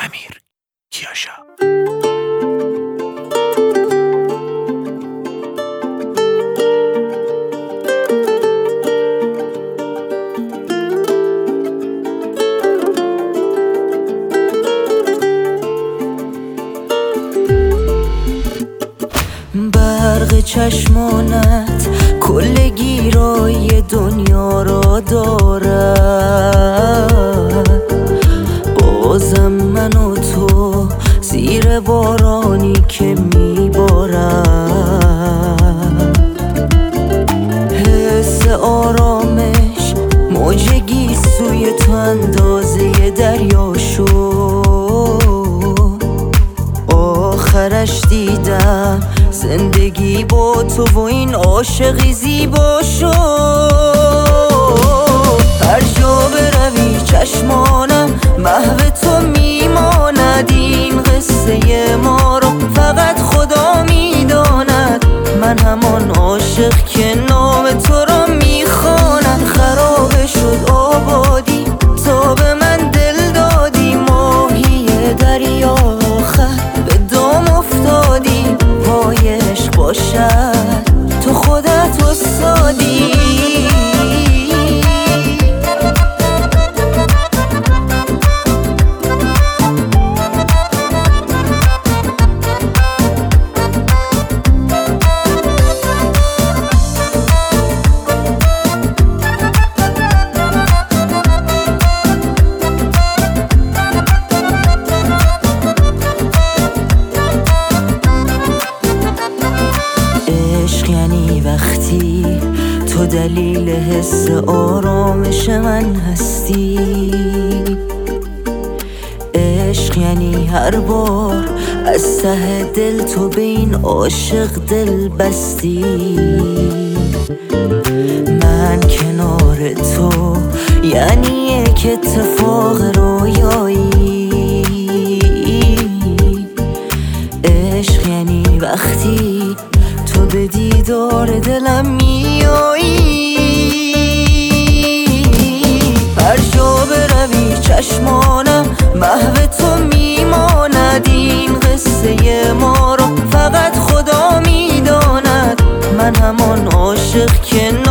امیر کیاشا. برق چشمانت کل گیرای دنیا را دارد، بازم من و تو زیر بارانی که میبارد. حس آرامش موج گیسوی تو اندازه دریا شد، آخرش دیدم زندگی با تو و این عاشقی زیبا شد. هر جا بروی چشمانم محو تو میماند، این قصه ما رو فقط خدا میداند. من همان عاشق که نام تو را میخواند. خراب شد آبادی تا به من دل دادی، ماهی دریا آخر به دام افتادی. وای عشق باشد تو خودت استادی. وقتی تو دلیل حس آرامش من هستی، عشق یعنی هر بار از ته دل تو به این عاشق دل بستی. من کنار تو یعنی یک اتفاق رویایی، عشق یعنی وقتی تو به دیدار دلم میایی. هر جا بروی چشمانم محو تو میماند، این قصه ما رو فقط خدا میداند. من همان عاشق که